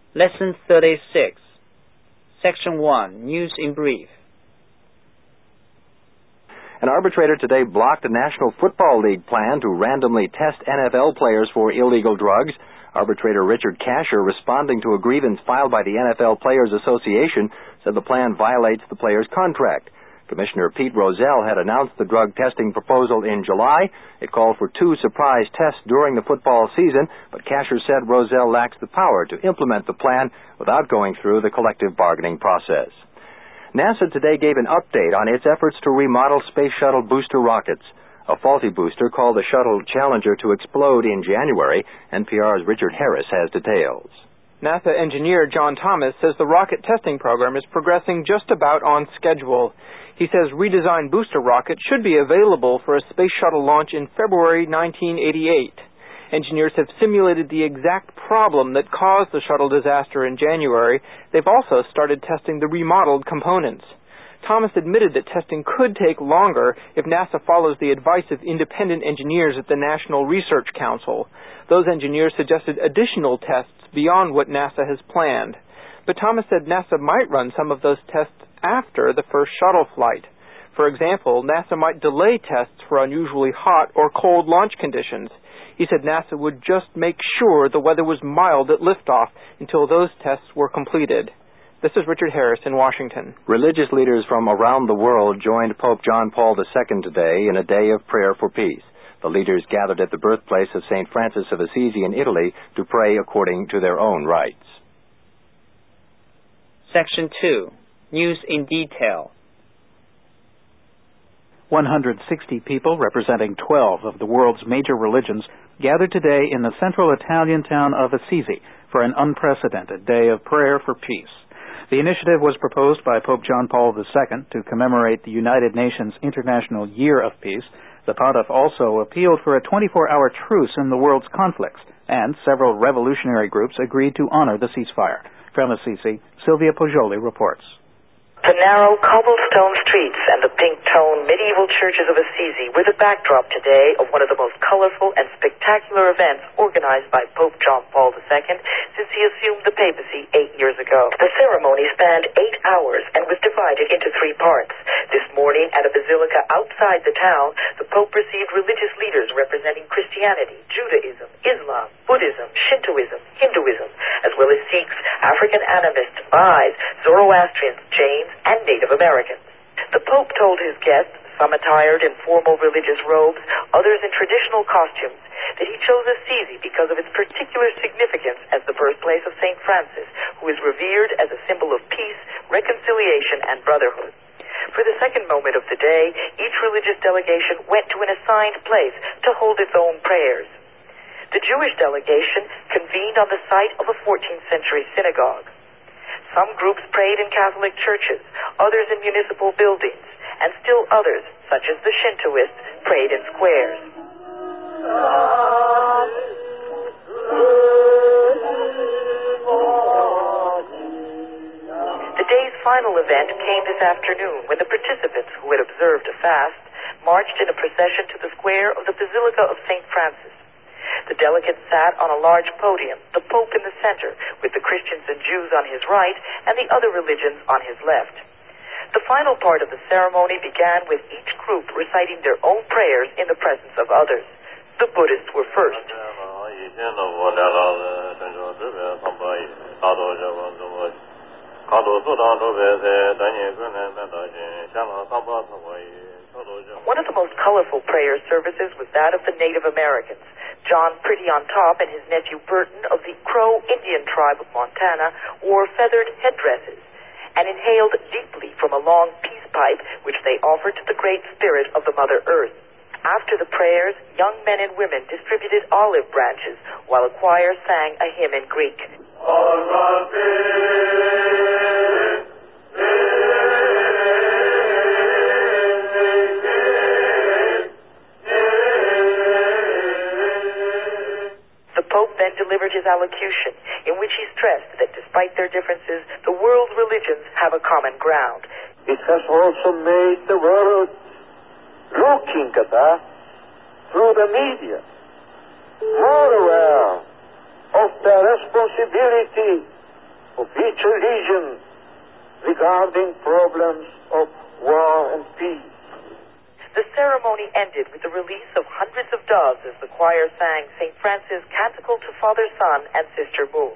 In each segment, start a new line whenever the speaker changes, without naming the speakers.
Lesson 36, Section 1, News in Brief.
An arbitrator today blocked the National Football League plan to randomly test NFL players for illegal drugs. Arbitrator Richard Kasher, responding to a grievance filed by the NFL Players Association, said the plan violates the players' contract. Commissioner Pete Rozelle had announced the drug testing proposal in July. It called for 2 surprise tests during the football season, but Kasher said Rozelle lacks the power to implement the plan without going through the collective bargaining process. NASA today gave an update on its efforts to remodel Space Shuttle booster rockets. A faulty booster called the Shuttle Challenger to explode in January. NPR's Richard Harris has details.
NASA engineer John Thomas says the rocket testing program is progressing just about on schedule. He says redesigned booster rockets should be available for a space shuttle launch in February 1988. Engineers have simulated the exact problem that caused the shuttle disaster in January. They've also started testing the remodeled components. Thomas admitted that testing could take longer if NASA follows the advice of independent engineers at the National Research Council. Those engineers suggested additional tests beyond what NASA has planned. But Thomas said NASA might run some of those tests after the first shuttle flight. For example, NASA might delay tests for unusually hot or cold launch conditions. He said NASA would just make sure the weather was mild at liftoff until those tests were completed. This is Richard Harris in Washington.
Religious leaders from around the world joined Pope John Paul II today in a day of prayer for peace. The leaders gathered at the birthplace of St. Francis of Assisi in Italy to pray according to their own rites.
Section 2, News in Detail.
160 people representing 12 of the world's major religions gathered today in the central Italian town of Assisi for an unprecedented day of prayer for peace. The initiative was proposed by Pope John Paul II to commemorate the United Nations International Year of Peace. The Pontiff also appealed for a 24-hour truce in the world's conflicts, and several revolutionary groups agreed to honor the ceasefire. From Assisi, Sylvia Poggioli reports.
The narrow cobblestone streets and the pink-toned medieval churches of Assisi were the backdrop today of one of the most colorful and spectacular events organized by Pope John Paul II since he assumed the papacy 8 years ago. The ceremony spanned 8 hours and was divided into 3 parts. This morning, at a basilica outside the town, the Pope received religious leaders representing Christianity, Judaism, Islam, Buddhism, Shintoism, Hinduism, as well as Sikhs, African animists, Baha'is, Zoroastrians, Jains, and Native Americans. The Pope told his guests, some attired in formal religious robes, others in traditional costumes, that he chose Assisi because of its particular significance as the birthplace of St. Francis, who is revered as a symbol of peace, reconciliation, and brotherhood. For the second moment of the day, each religious delegation went to an assigned place to hold its own prayers. The Jewish delegation convened on the site of a 14th century synagogue. Some groups prayed in Catholic churches, others in municipal buildings, and still others, such as the Shintoists, prayed in squares. The day's final event came this afternoon when the participants, who had observed a fast, marched in a procession to the square of the Basilica of St. Francis. The delegates sat on a large podium, the Pope in the center, with the Christians and Jews on his right and the other religions on his left. The final part of the ceremony began with each group reciting their own prayers in the presence of others. The Buddhists were first. One of the most colorful prayer services was that of the Native Americans. John Pretty on Top and his nephew Burton of the Crow Indian tribe of Montana wore feathered headdresses and inhaled deeply from a long peace pipe which they offered to the Great Spirit of the Mother Earth. After the prayers, young men and women distributed olive branches while a choir sang a hymn in Greek. The Pope then delivered his allocution, in which he stressed that despite their differences, the world's religions have a common ground.
It has also made the world looking at us through the media, more aware of the responsibility of each religion regarding problems of war and peace.
The ceremony ended with the release of hundreds of doves as the choir sang St. Francis' Canticle to Father, Son, and Sister Moon.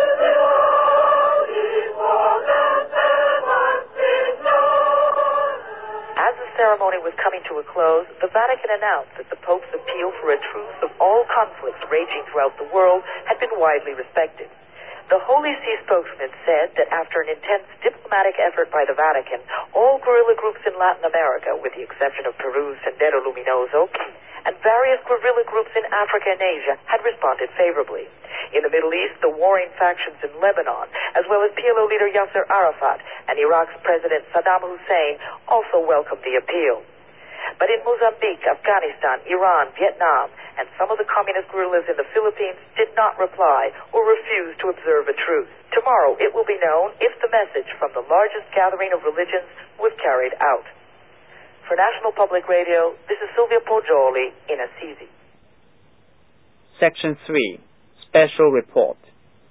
As the ceremony was coming to a close, the Vatican announced that the Pope's appeal for a truce of all conflicts raging throughout the world had been widely respected. The Holy See spokesman said that after an intense diplomatic effort by the Vatican, all guerrilla groups in Latin America, with the exception of Peru's Sendero Luminoso, and various guerrilla groups in Africa and Asia, had responded favorably. In the Middle East, the warring factions in Lebanon, as well as PLO leader Yasser Arafat and Iraq's President Saddam Hussein, also welcomed the appeal. But in Mozambique, Afghanistan, Iran, Vietnam, and some of the communist guerrillas in the Philippines did not reply or refused to observe a truce. Tomorrow it will be known if the message from the largest gathering of religions was carried out. For National Public Radio, this is Silvia Poggioli in Assisi.
Section 3. Special Report.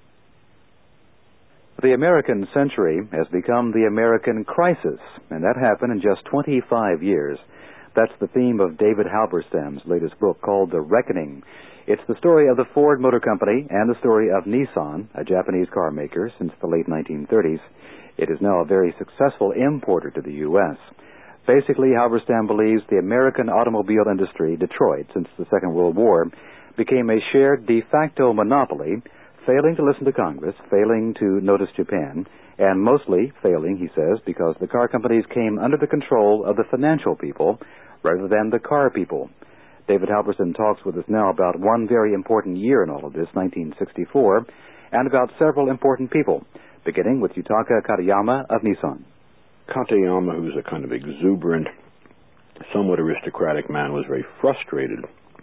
The American century has become the American crisis, and that happened in just 25 years. That's the theme of David Halberstam's latest book called The Reckoning. It's the story of the Ford Motor Company and the story of Nissan, a Japanese car maker since the late 1930s. It is now a very successful importer to the U.S. Basically, Halberstam believes the American automobile industry, Detroit, since the Second World War, became a shared de facto monopoly, failing to listen to Congress, failing to notice Japan, and mostly failing, he says, because the car companies came under the control of the financial people rather than the car people. David Halberstam talks with us now about one very important year in all of this, 1964, and about several important people, beginning with Yutaka Katayama of Nissan.
Katayama, who's a kind of exuberant, somewhat aristocratic man, was very frustrated.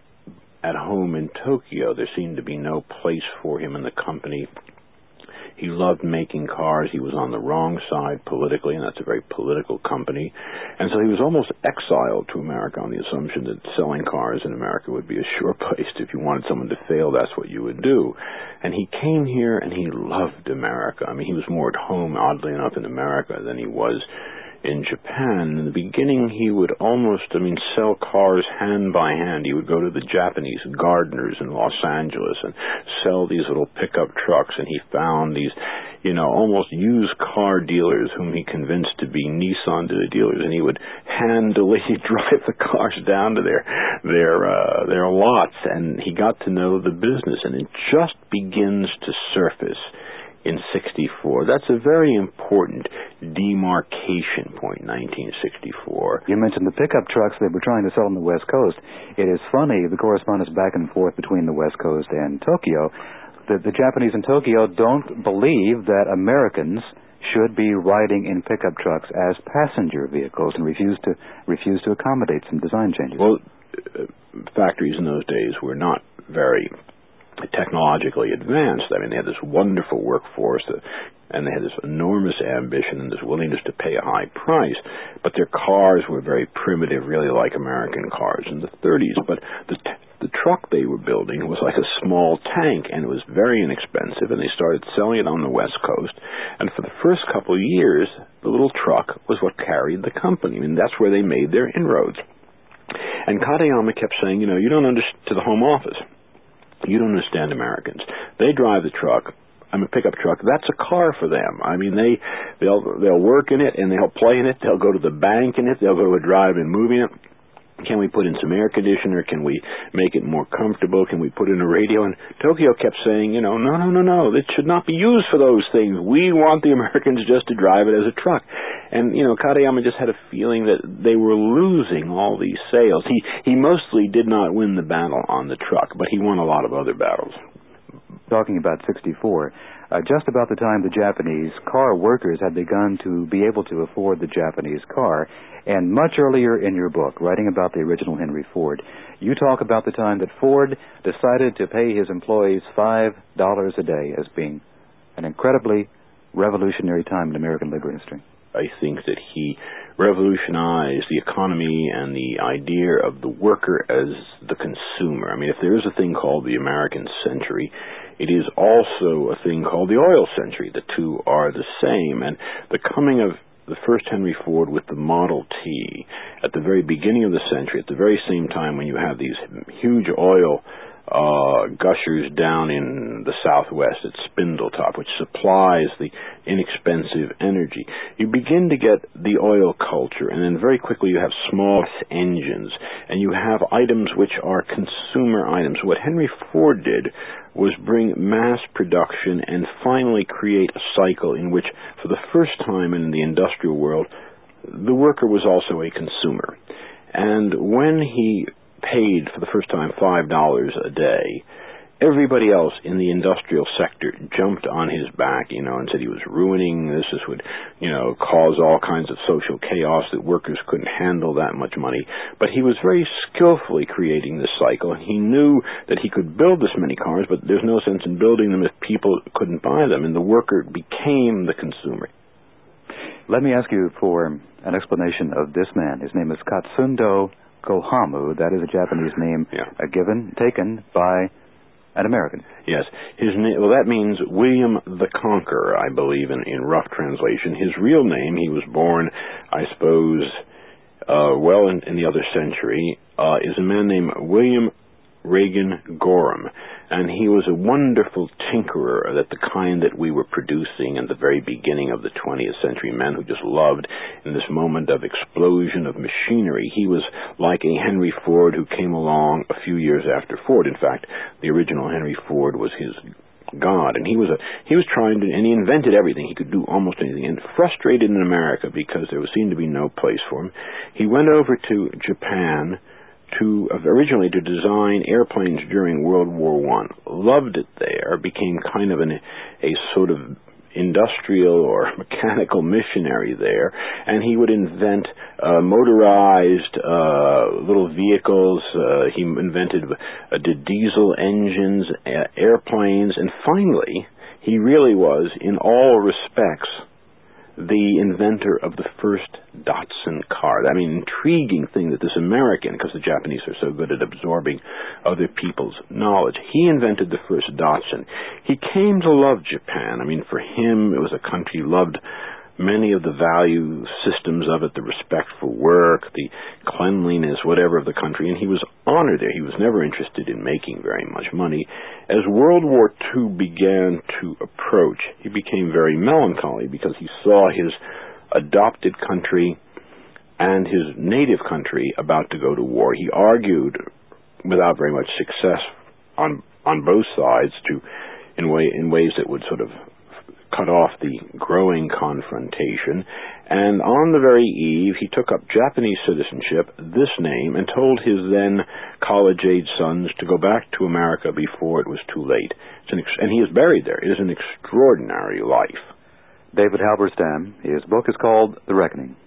At home in Tokyo, there seemed to be no place for him in the company. He loved making cars. He was on the wrong side politically, and that's a very political company. And so he was almost exiled to America on the assumption that selling cars in America would be a sure place. If you wanted someone to fail, that's what you would do. And he came here, and he loved America. I mean, he was more at home, oddly enough, in America than he was in Japan. In the beginning, he would almost, sell cars hand by hand. He would go to the Japanese gardeners in Los Angeles and sell these little pickup trucks, and he found these, almost used car dealers whom he convinced to be Nissan dealers, and he would handily drive the cars down to their lots, and he got to know the business, and it just begins to surface in 64. That's a very important demarcation point, 1964.
You mentioned the pickup trucks they were trying to sell on the West Coast. It is funny, the correspondence back and forth between the West Coast and Tokyo, that the Japanese in Tokyo don't believe that Americans should be riding in pickup trucks as passenger vehicles and refuse to accommodate some design changes.
Well, factories in those days were not very technologically advanced. They had this wonderful workforce, and they had this enormous ambition and this willingness to pay a high price, but their cars were very primitive, really like American cars in the 30s. But the truck they were building was like a small tank, and it was very inexpensive, and they started selling it on the West Coast, and for the first couple of years, the little truck was what carried the company, and that's where they made their inroads. And Katayama kept saying, you don't understand, to the Home Office, you don't understand Americans. They drive the truck. I'm a pickup truck. That's a car for them. They'll work in it, and they'll play in it. They'll go to the bank in it. They'll go to a drive-in movie in it. Can we put in some air conditioner? Can we make it more comfortable? Can we put in a radio? And Tokyo kept saying, no, it should not be used for those things. We want the Americans just to drive it as a truck. And, Katayama just had a feeling that they were losing all these sales. He mostly did not win the battle on the truck, but he won a lot of other battles.
Talking about 64, just about the time the Japanese car workers had begun to be able to afford the Japanese car, and much earlier in your book, writing about the original Henry Ford, you talk about the time that Ford decided to pay his employees $5 a day as being an incredibly revolutionary time in American labor history.
I think that he revolutionized the economy and the idea of the worker as the consumer. I mean, if there is a thing called the American century, it is also a thing called the oil century. The two are the same. And the coming of the first Henry Ford with the Model T at the very beginning of the century, at the very same time when you have these huge oil gushers down in the southwest at Spindletop, which supplies the inexpensive energy. You begin to get the oil culture, and then very quickly you have small engines, and you have items which are consumer items. What Henry Ford did was bring mass production and finally create a cycle in which, for the first time in the industrial world, the worker was also a consumer. And when he paid for the first time $5 a day, everybody else in the industrial sector jumped on his back, and said he was ruining this. This would, cause all kinds of social chaos, that workers couldn't handle that much money. But he was very skillfully creating this cycle. He knew that he could build this many cars, but there's no sense in building them if people couldn't buy them, and the worker became the consumer.
Let me ask you for an explanation of this man. His name is Katsundo Kohamu. That is a Japanese name, taken by an American.
Yes. His name, that means William the Conqueror, I believe, in rough translation. His real name, he was born, I suppose, in the other century, is a man named William Reagan Gorham. And he was a wonderful tinkerer, that the kind that we were producing in the very beginning of the 20th century, men who just loved, in this moment of explosion of machinery. He was like a Henry Ford who came along a few years after Ford. In fact, the original Henry Ford was his god, and he was trying to, and he invented everything. He could do almost anything, and frustrated in America because there seemed to be no place for him, he went over to Japan originally to design airplanes during World War I. Loved it there, became kind of a sort of industrial or mechanical missionary there, and he would invent motorized little vehicles. He invented diesel engines, airplanes, and finally, he really was, in all respects, the inventor of the first Datsun car. I mean, intriguing thing that this American, because the Japanese are so good at absorbing other people's knowledge, he invented the first Datsun. He came to love Japan. I mean, for him, it was a country he loved many of the value systems of it, the respect for work, the cleanliness, whatever of the country, and he was honored there. He was never interested in making very much money. As World War II began to approach, he became very melancholy because he saw his adopted country and his native country about to go to war. He argued, without very much success on both sides, in ways that would sort of cut off the growing confrontation, and on the very eve, he took up Japanese citizenship, this name, and told his then college-age sons to go back to America before it was too late. And he is buried there. It is an extraordinary life.
David Halberstam, his book is called The Reckoning.